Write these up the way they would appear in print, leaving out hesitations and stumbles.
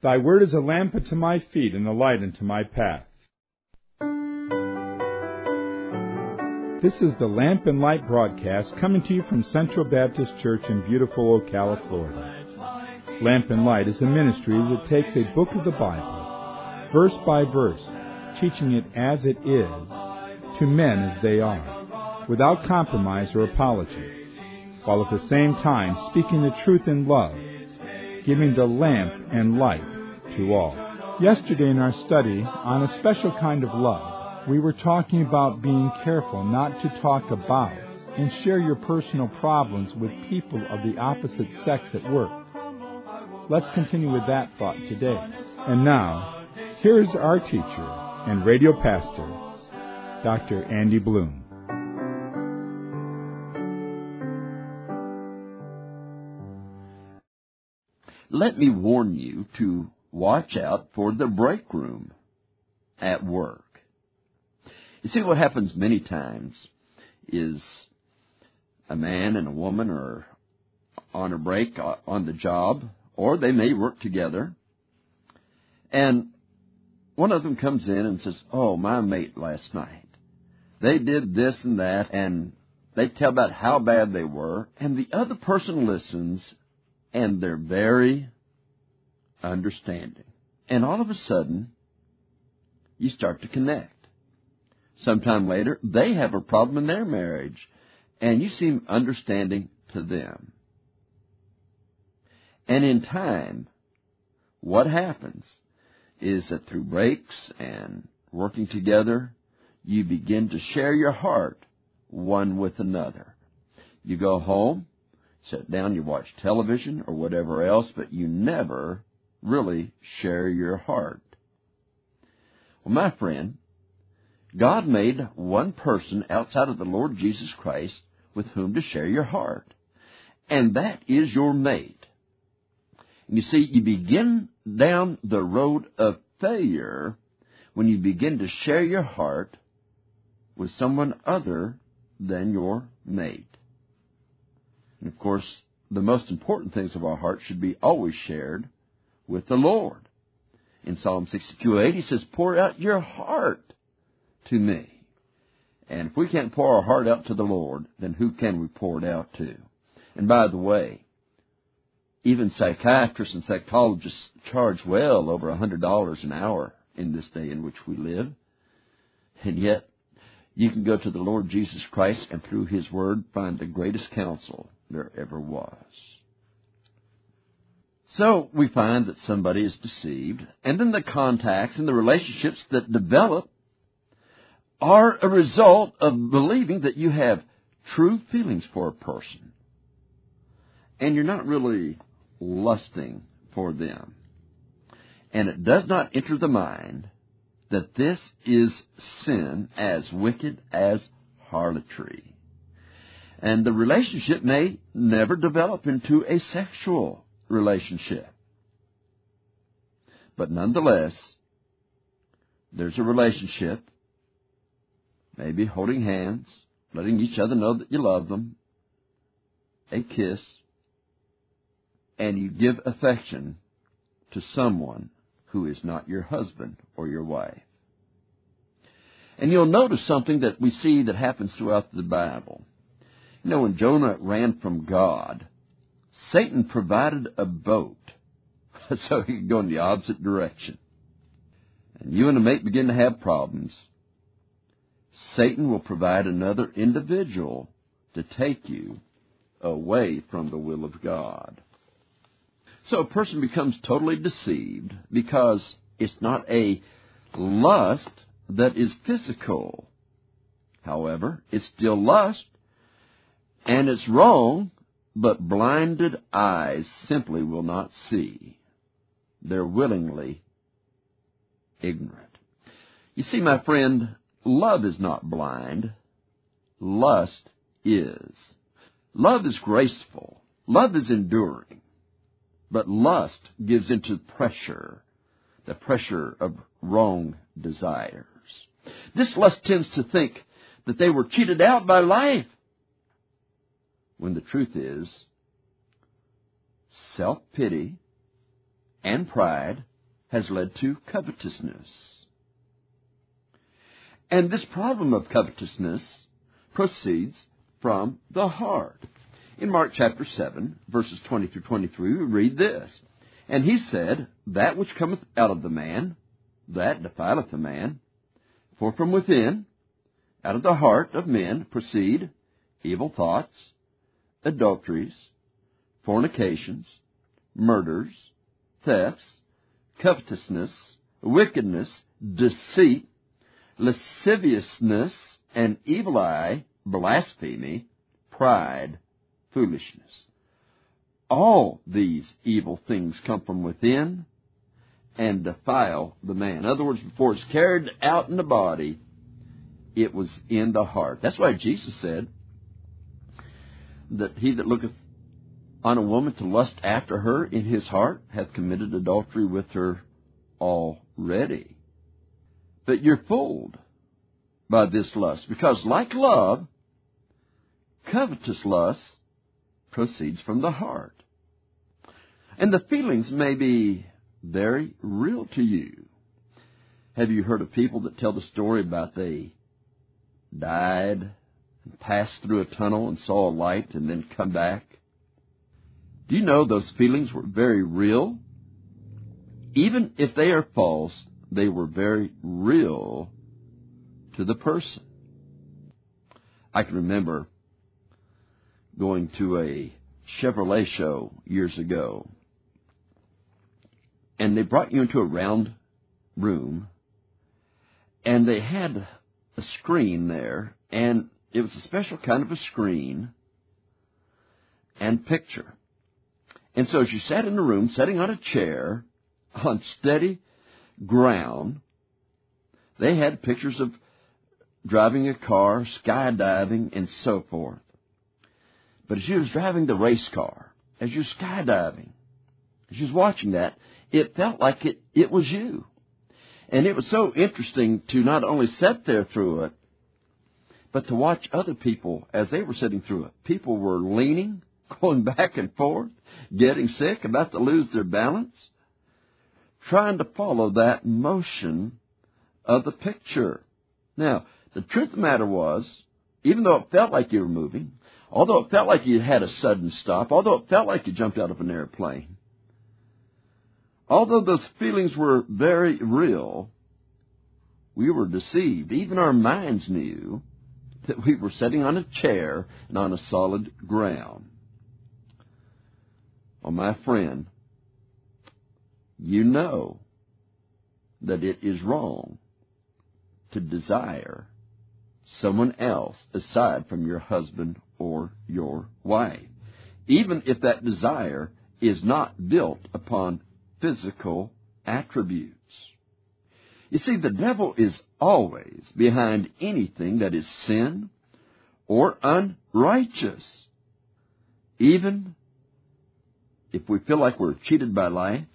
Thy word is a lamp unto my feet and a light unto my path. This is the Lamp and Light broadcast coming to you from Central Baptist Church in beautiful Ocala, Florida. Lamp and Light is a ministry that takes a book of the Bible, verse by verse, teaching it as it is, to men as they are, without compromise or apology, while at the same time speaking the truth in love, giving the lamp and light to all. Yesterday in our study on a special kind of love, we were talking about being careful not to talk about and share your personal problems with people of the opposite sex at work. Let's continue with that thought today. And now, here is our teacher and radio pastor, Dr. Andy Bloom. Let me warn you to watch out for the break room at work. You see, what happens many times is a man and a woman are on a break on the job, or they may work together, and one of them comes in and says, "Oh, my mate last night, they did this and that," and they tell about how bad they were, and the other person listens, and they're very understanding. And all of a sudden, you start to connect. Sometime later, they have a problem in their marriage, and you seem understanding to them. And in time, what happens is that through breaks and working together, you begin to share your heart one with another. You go home, sit down, you watch television or whatever else, but you never really share your heart. Well, my friend, God made one person outside of the Lord Jesus Christ with whom to share your heart, and that is your mate. And you see, you begin down the road of failure when you begin to share your heart with someone other than your mate. And of course, the most important things of our heart should be always shared with the Lord. In Psalm 62:8, he says, "Pour out your heart to me." And if we can't pour our heart out to the Lord, then who can we pour it out to? And by the way, even psychiatrists and psychologists charge well over $100 an hour in this day in which we live. And yet, you can go to the Lord Jesus Christ and through His Word find the greatest counsel there ever was. So we find that somebody is deceived, and then the contacts and the relationships that develop are a result of believing that you have true feelings for a person, and you're not really lusting for them. And it does not enter the mind that this is sin as wicked as harlotry. And the relationship may never develop into a sexual relationship. But nonetheless, there's a relationship, maybe holding hands, letting each other know that you love them, a kiss, and you give affection to someone who is not your husband or your wife. And you'll notice something that we see that happens throughout the Bible. You know, when Jonah ran from God, Satan provided a boat so he could go in the opposite direction. And you and a mate begin to have problems. Satan will provide another individual to take you away from the will of God. So a person becomes totally deceived because it's not a lust that is physical. However, it's still lust, and it's wrong, but blinded eyes simply will not see. They're willingly ignorant. You see, my friend, love is not blind. Lust is. Love is graceful. Love is enduring. But lust gives into pressure, the pressure of wrong desires. This lust tends to think that they were cheated out by life, when the truth is, self-pity and pride has led to covetousness. And this problem of covetousness proceeds from the heart. In Mark chapter 7, verses 20 through 23, we read this. And he said, That which cometh out of the man, that defileth the man. For from within, out of the heart of men, proceed evil thoughts, adulteries, fornications, murders, thefts, covetousness, wickedness, deceit, lasciviousness, an evil eye, blasphemy, pride, foolishness. All these evil things come from within and defile the man. In other words, before it's carried out in the body, it was in the heart. That's why Jesus said that he that looketh on a woman to lust after her in his heart hath committed adultery with her already. But you're fooled by this lust, because like love, covetous lust proceeds from the heart. And the feelings may be very real to you. Have you heard of people that tell the story about they died and passed through a tunnel and saw a light and then come back? Do you know those feelings were very real? Even if they are false, they were very real to the person. I can remember going to a Chevrolet show years ago, and they brought you into a round room, and they had a screen there, and it was a special kind of a screen and picture. And so as you sat in the room, sitting on a chair, on steady ground, they had pictures of driving a car, skydiving, and so forth. But as you was driving the race car, as you was skydiving, as you was watching that, it felt like it was you. And it was so interesting to not only sit there through it, but to watch other people as they were sitting through it. People were leaning, going back and forth, getting sick, about to lose their balance, trying to follow that motion of the picture. Now, the truth of the matter was, even though it felt like you were moving, although it felt like you had a sudden stop, although it felt like you jumped out of an airplane, although those feelings were very real, we were deceived. Even our minds knew that we were sitting on a chair and on a solid ground. Well, my friend, you know that it is wrong to desire someone else aside from your husband or your wife, even if that desire is not built upon physical attributes. You see, the devil is always behind anything that is sin or unrighteous. Even if we feel like we're cheated by life,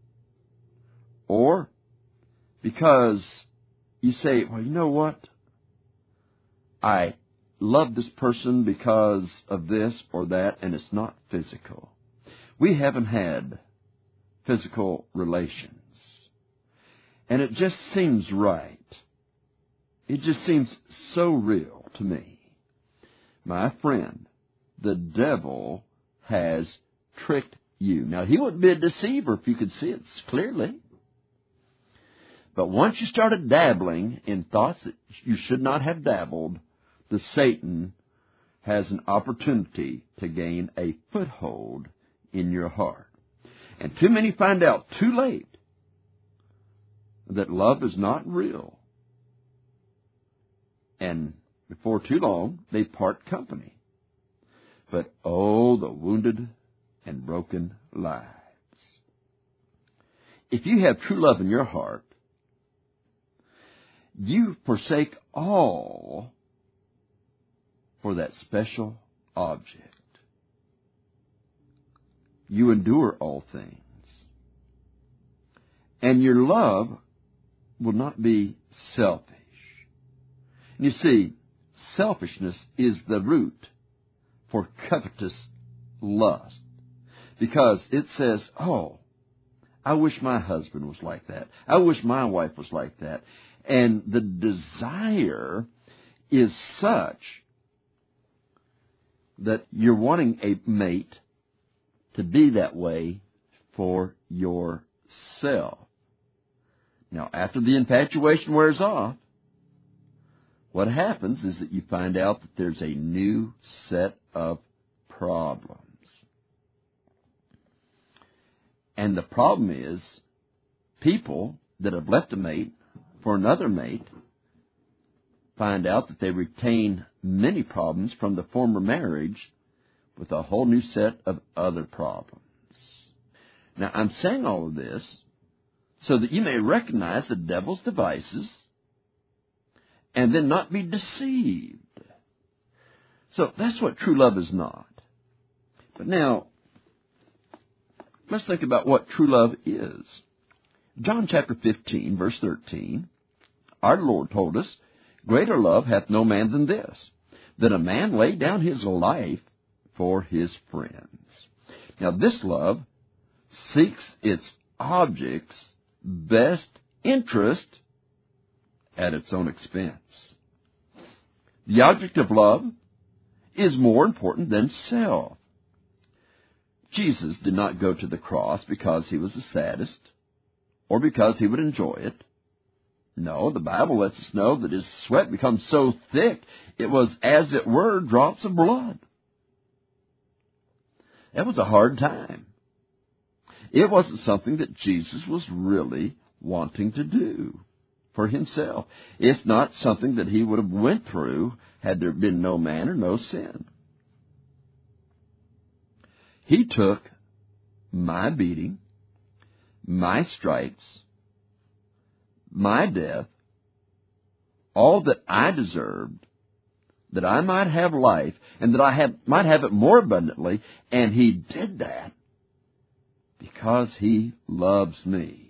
or because you say, well, you know what? I love this person because of this or that, and it's not physical. We haven't had physical relations. And it just seems right. It just seems so real to me. My friend, the devil has tricked you. Now, he wouldn't be a deceiver if you could see it clearly. But once you started dabbling in thoughts that you should not have dabbled, the Satan has an opportunity to gain a foothold in your heart. And too many find out too late that love is not real. And before too long, they part company. But oh, the wounded and broken lives. If you have true love in your heart, you forsake all for that special object. You endure all things. And your love will not be selfish. And you see, selfishness is the root for covetous lust. Because it says, oh, I wish my husband was like that. I wish my wife was like that. And the desire is such that you're wanting a mate to be that way for yourself. Now, after the infatuation wears off, what happens is that you find out that there's a new set of problems. And the problem is, people that have left a mate for another mate find out that they retain many problems from the former marriage with a whole new set of other problems. Now, I'm saying all of this so that you may recognize the devil's devices and then not be deceived. So that's what true love is not. But now, let's think about what true love is. John chapter 15, verse 13, our Lord told us, "Greater love hath no man than this, that a man lay down his life for his friends." Now, this love seeks its object's best interest at its own expense. The object of love is more important than self. Jesus did not go to the cross because he was the saddest or because he would enjoy it. No, the Bible lets us know that his sweat becomes so thick it was, as it were, drops of blood. That was a hard time. It wasn't something that Jesus was really wanting to do for himself. It's not something that he would have went through had there been no man or no sin. He took my beating, my stripes, my death, all that I deserved, that I might have life, and that I might have it more abundantly, and he did that because he loves me.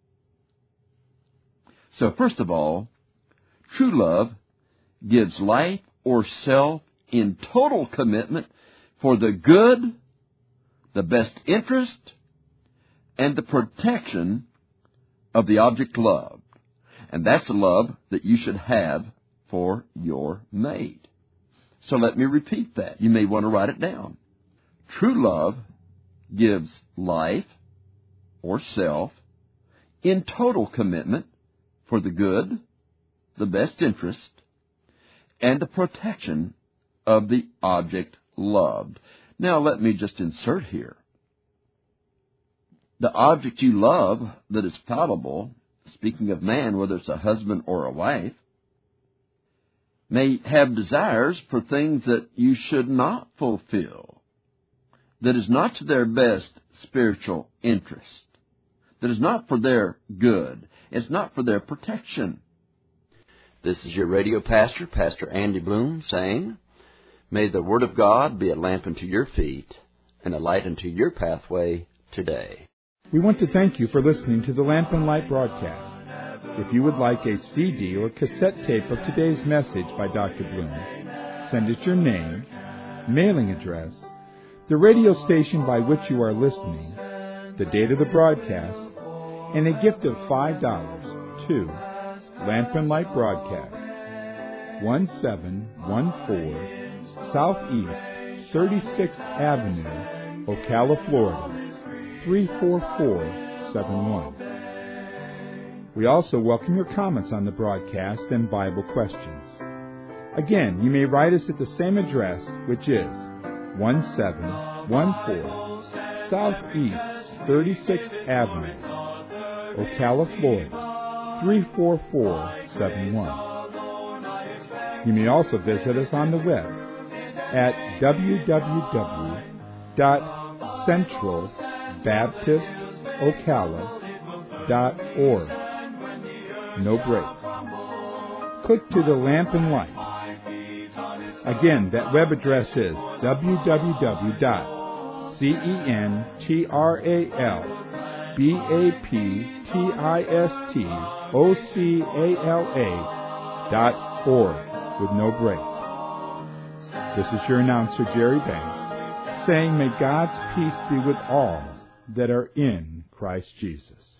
So first of all, true love gives life or self in total commitment for the good, the best interest, and the protection of the object loved. And that's the love that you should have for your mate. So let me repeat that. You may want to write it down. True love gives life or self in total commitment for the good, the best interest, and the protection of the object loved. Now let me just insert here. The object you love that is fallible, speaking of man, whether it's a husband or a wife, may have desires for things that you should not fulfill, that is not to their best spiritual interest, that is not for their good, it's not for their protection. This is your radio pastor, Pastor Andy Bloom, saying, may the Word of God be a lamp unto your feet and a light unto your pathway today. We want to thank you for listening to the Lamp and Light broadcast. If you would like a CD or cassette tape of today's message by Dr. Bloom, send us your name, mailing address, the radio station by which you are listening, the date of the broadcast, and a gift of $5 to Lamp and Light Broadcast, 1714 Southeast 36th Avenue, Ocala, Florida, 34471. We also welcome your comments on the broadcast and Bible questions. Again, you may write us at the same address, which is 1714 Southeast 36th Avenue, Ocala, Florida, 34471. You may also visit us on the web at www.centralbaptistocala.org. No breaks. Click to the Lamp and Light. Again, that web address is www.centralbaptistocala.org with no break. This is your announcer, Jerry Banks, saying may God's peace be with all that are in Christ. Christ Jesus.